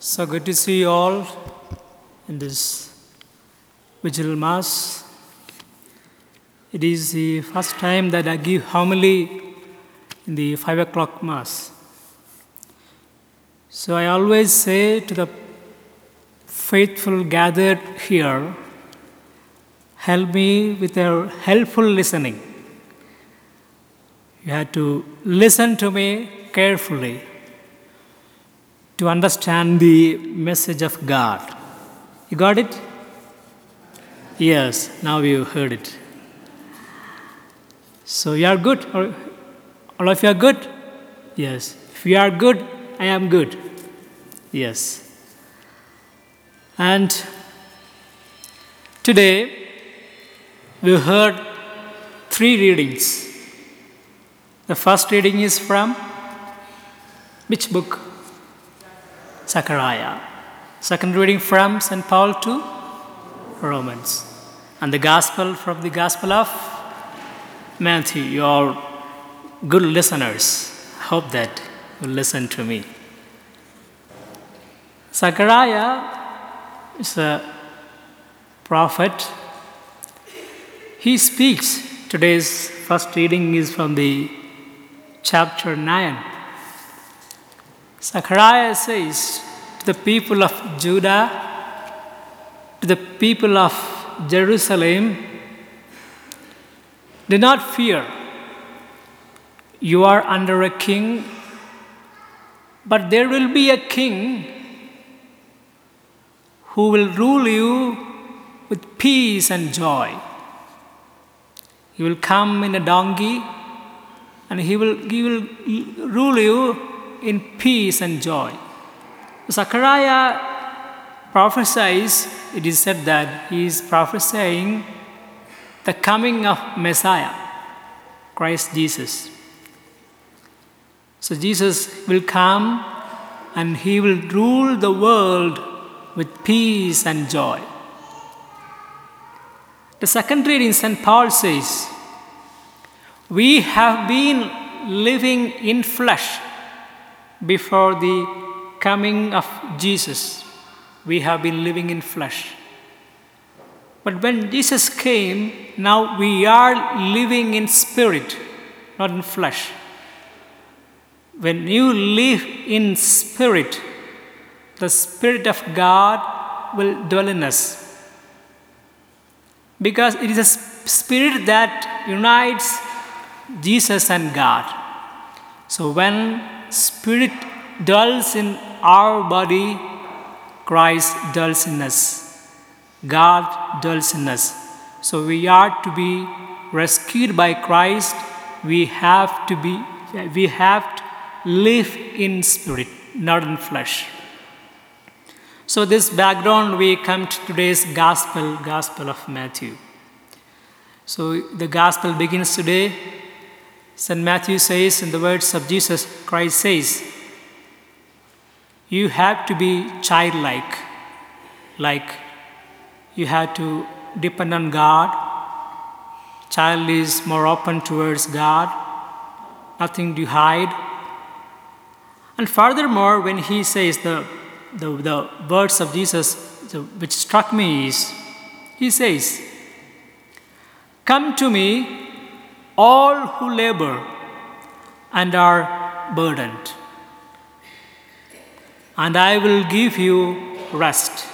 So good to see you all in this Vigil Mass. It is the first time that I give homily in the 5 o'clock Mass. So I always say to the faithful gathered here, help me with your helpful listening. You have to listen to me carefully to understand the message of God. You got it? Yes, now you heard it. So you are good? All of you are good? Yes. If you are good, I am good. Yes. And today we heard 3 readings. The first reading is from which book? Zechariah. Second reading from St. Paul to Romans. And the Gospel from the Gospel of Matthew. You are good listeners. Hope that you listen to me. Zechariah is a prophet. He speaks. Today's first reading is from the chapter 9. Zechariah says to the people of Judah, to the people of Jerusalem, do not fear. You are under a king, but there will be a king who will rule you with peace and joy. He will come in a donkey, and he will rule you in peace and joy. Zechariah prophesies, it is said that he is prophesying the coming of Messiah, Christ Jesus. So Jesus will come and he will rule the world with peace and joy. The second reading, St. Paul says, we have been living in flesh before the coming of Jesus. We have been living in flesh. But when Jesus came, now we are living in spirit, not in flesh. When you live in spirit, the Spirit of God will dwell in us. Because it is a spirit that unites Jesus and God. So when Spirit dwells in our body, Christ dwells in us. God dwells in us. So we are to be rescued by Christ. We have to live in spirit, not in flesh. So this background, we come to today's Gospel of Matthew. So the Gospel begins today. St. Matthew says, in the words of Jesus Christ says, you have to be childlike, like you have to depend on God. Child is more open towards God, nothing to hide. And furthermore, when he says the words of Jesus, which struck me is, he says, come to me, all who labor and are burdened, and I will give you rest.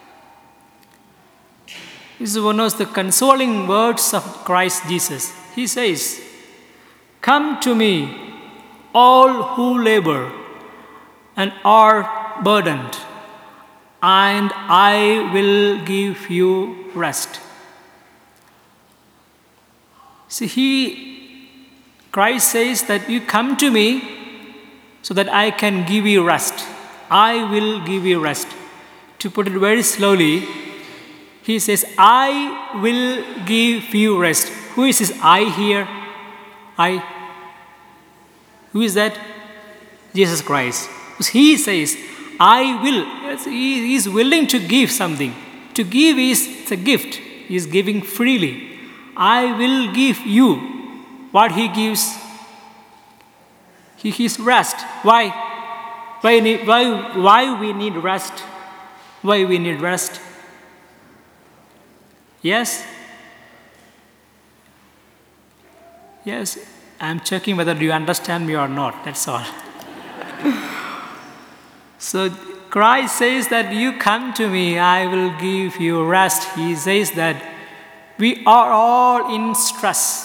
This is one of the consoling words of Christ Jesus. He says, come to me, all who labor and are burdened, and I will give you rest. See, Christ says that you come to me so that I can give you rest. I will give you rest. To put it very slowly, he says, I will give you rest. Who is this I here? I. Who is that? Jesus Christ. He says, I will. Yes, he is willing to give something. To give is a gift. He is giving freely. I will give you what he gives. His rest. Why? Why we need rest? Why we need rest? Yes? Yes, I'm checking whether you understand me or not, that's all. So Christ says that you come to me, I will give you rest. He says that we are all in stress.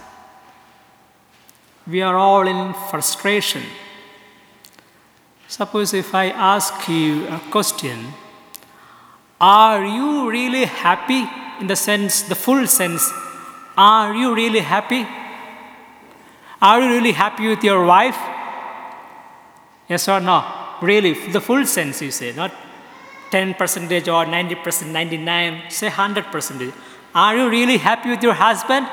We are all in frustration. Suppose if I ask you a question, are you really happy in the sense, the full sense? Are you really happy? Are you really happy with your wife? Yes or no? Really, the full sense you say, not 10% or 90%, 99, say 100%. Are you really happy with your husband?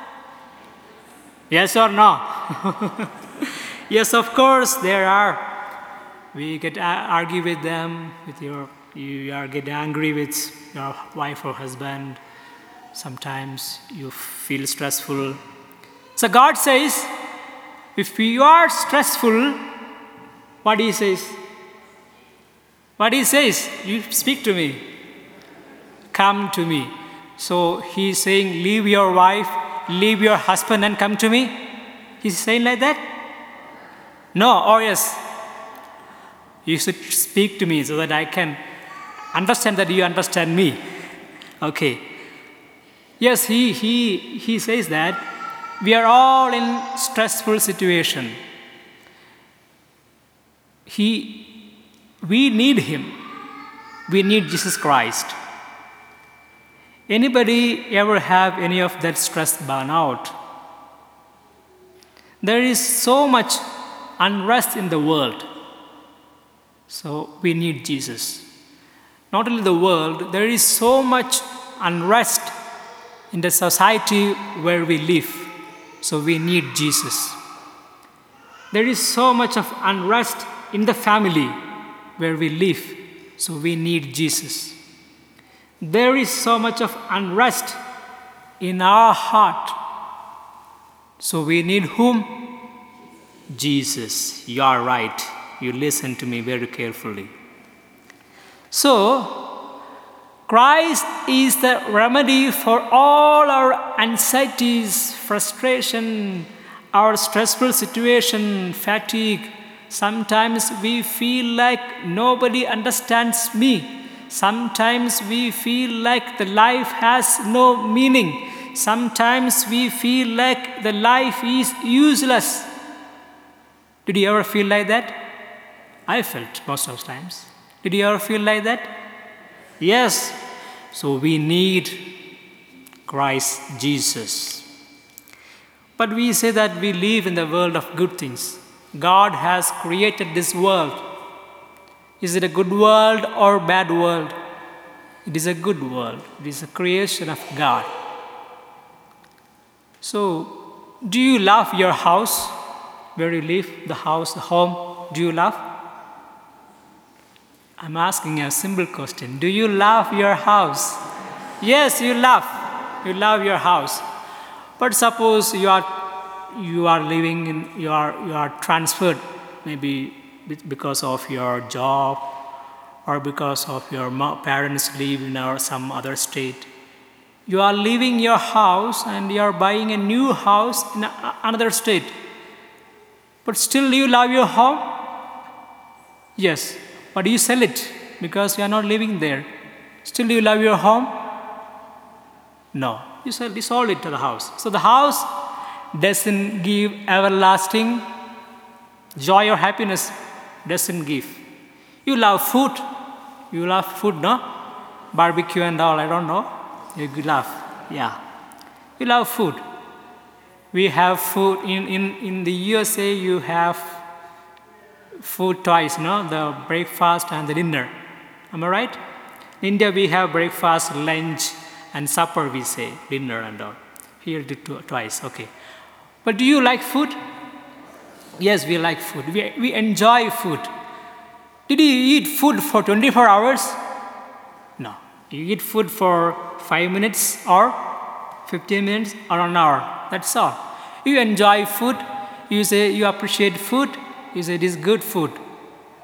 Yes or no? Yes, of course, there are. We get argue with them, you are get angry with your wife or husband. Sometimes you feel stressful. So God says, if you are stressful, what He says? What He says? You speak to me. Come to me. So He's saying, leave your wife, leave your husband and come to me. He's saying like that? No, or yes. You should speak to me so that I can understand that you understand me. Okay. Yes, he says that we are all in stressful situation. We need Him. We need Jesus Christ. Anybody ever have any of that stress burnout? There is so much unrest in the world. So we need Jesus. Not only the world, there is so much unrest in the society where we live. So we need Jesus. There is so much of unrest in the family where we live. So we need Jesus. There is so much of unrest in our heart. So we need whom? Jesus. You are right. You listen to me very carefully. So, Christ is the remedy for all our anxieties, frustration, our stressful situation, fatigue. Sometimes we feel like nobody understands me. Sometimes we feel like the life has no meaning. Sometimes we feel like the life is useless. Did you ever feel like that? I felt most of the times. Did you ever feel like that? Yes. So we need Christ Jesus. But we say that we live in the world of good things. God has created this world. Is it a good world or bad world? It is a good world. It is a creation of God. So, do you love your house where you live, the house, the home? Do you love? I'm asking a simple question. Do you love your house? Yes, you love. You love your house. But suppose you are living in, you are transferred, maybe because of your job or because of your parents live in some other state. You are leaving your house and you are buying a new house in another state. But still you love your home? Yes. But you sell it because you are not living there. Still you love your home? No. You sold it to the house. So the house doesn't give everlasting joy or happiness. Doesn't give. You love food. You love food, no? Barbecue and all, I don't know. You love. Yeah. You love food. We have food. In the USA, you have food twice, no? The breakfast and the dinner. Am I right? In India, we have breakfast, lunch, and supper, we say, dinner and all. Here, twice, okay. But do you like food? Yes, we like food. We enjoy food. Did you eat food for 24 hours? No. You eat food for 5 minutes or 15 minutes or an hour. That's all. You enjoy food. You say you appreciate food. You say it is good food.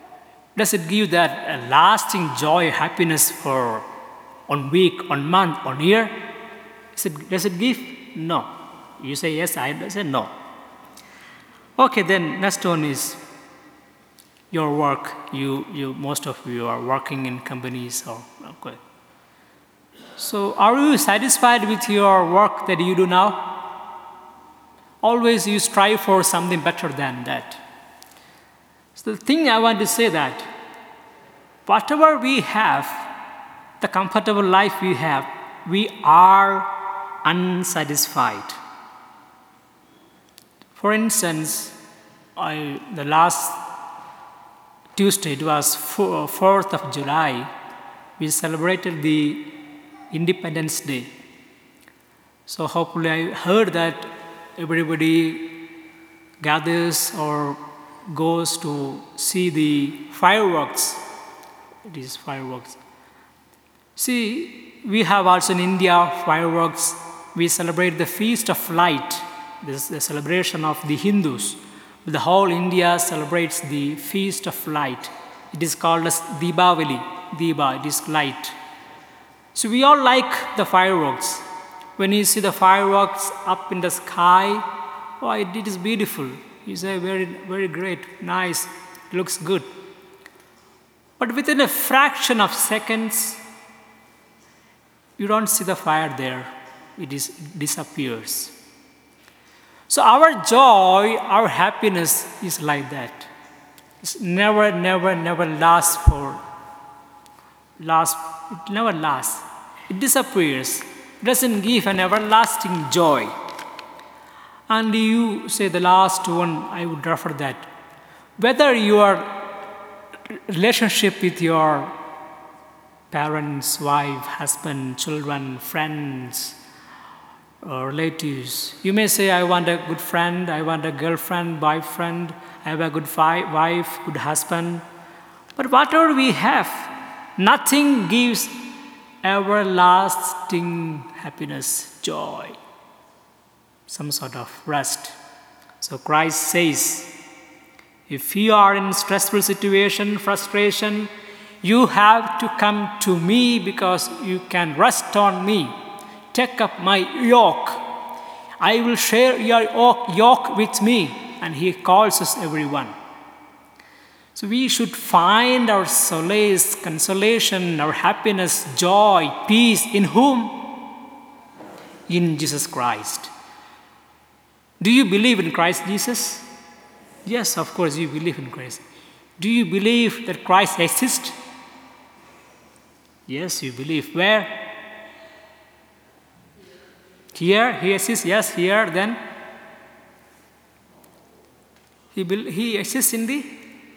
Does it give that lasting joy, happiness for 1 week, 1 month, 1 year? Does it give? No. You say yes, I say no. Okay, then next one is your work. Most of you are working in companies or okay. So are you satisfied with your work that you do now? Always you strive for something better than that. So the thing I want to say that whatever we have, the comfortable life we have, we are unsatisfied. For instance, the last Tuesday, it was 4th of July, we celebrated the Independence Day. So hopefully I heard that everybody gathers or goes to see the fireworks. It is fireworks. See, we have also in India fireworks. We celebrate the Feast of Light. This is the celebration of the Hindus. The whole India celebrates the Feast of Light. It is called as Deepavali. Deepa, it is light. So we all like the fireworks. When you see the fireworks up in the sky, oh, it is beautiful. You say, very, very great, nice, looks good. But within a fraction of seconds, you don't see the fire there. It disappears. So our joy, our happiness is like that. It's never lasts. It never lasts. It disappears. It doesn't give an everlasting joy. And you say the last one, I would refer that. Whether your relationship with your parents, wife, husband, children, friends, or relatives, you may say, I want a good friend, I want a girlfriend, boyfriend, I have a good wife, good husband. But whatever we have, nothing gives everlasting happiness, joy, some sort of rest. So Christ says, if you are in stressful situation, frustration, you have to come to me because you can rest on me. Take up my yoke. I will share your yoke with me. And he calls us everyone. So we should find our solace, consolation, our happiness, joy, peace in whom? In Jesus Christ. Do you believe in Christ Jesus? Yes, of course you believe in Christ. Do you believe that Christ exists? Yes, you believe. Where? Here, he exists. Yes, here, then. He exists in the?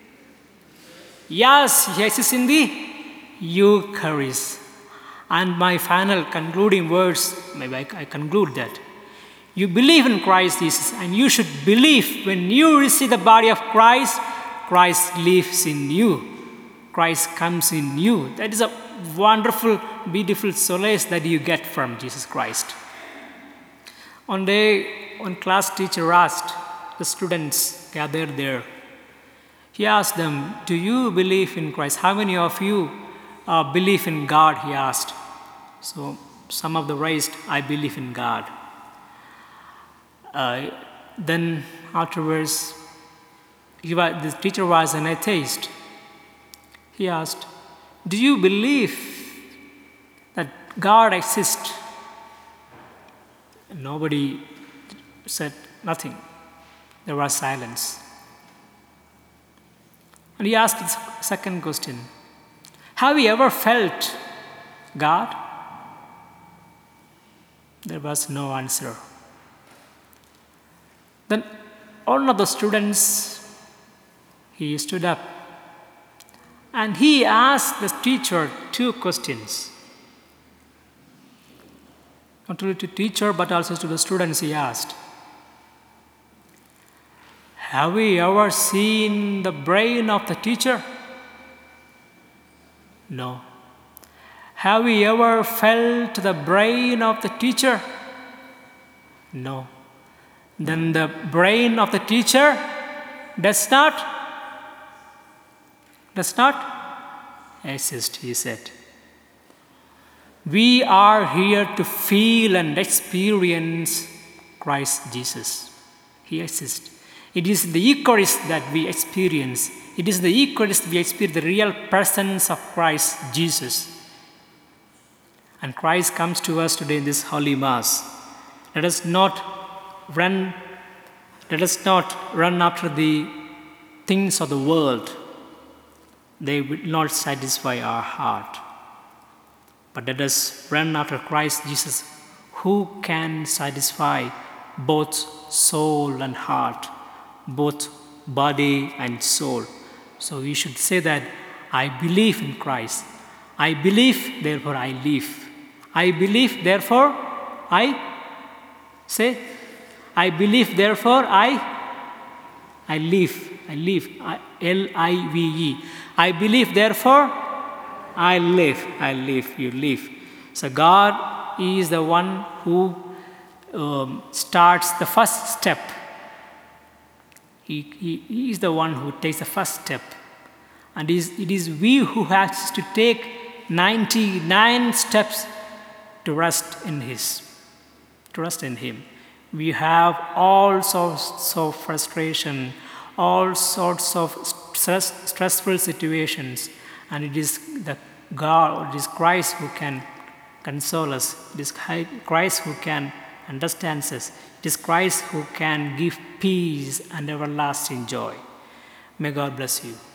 Yes, he exists in the Eucharist. And my final concluding words, maybe I conclude that. You believe in Christ Jesus, and you should believe when you receive the body of Christ, Christ lives in you. Christ comes in you. That is a wonderful, beautiful solace that you get from Jesus Christ. One day, one class teacher asked the students gathered there. He asked them, do you believe in Christ? How many of you believe in God? He asked. So some of them raised, I believe in God. Then afterwards, the teacher was an atheist. He asked, do you believe that God exists? Nobody said nothing. There was silence. And he asked the second question, have you ever felt God? There was no answer. Then one of the students, he stood up and he asked the teacher 2 questions. Not only to the teacher, but also to the students he asked. Have we ever seen the brain of the teacher? No. Have we ever felt the brain of the teacher? No. Then the brain of the teacher does not does not exist, he said. We are here to feel and experience Christ Jesus. He exists. It is the Eucharist that we experience. It is the Eucharist we experience, the real presence of Christ Jesus. And Christ comes to us today in this Holy Mass. Let us not run after the things of the world. They will not satisfy our heart. But let us run after Christ Jesus, who can satisfy both soul and heart, both body and soul. So we should say that, I believe in Christ. I believe, therefore I live. I believe, therefore I say, I believe, therefore I live. I live. L-I-V-E. I believe, therefore I live. I live. You live. So God is the one who starts the first step. He is the one who takes the first step. And it is we who have to take 99 steps to rest in Him. We have all sorts of frustration, all sorts of stressful situations, and it is Christ who can console us. It is Christ who can understand us. It is Christ who can give peace and everlasting joy. May God bless you.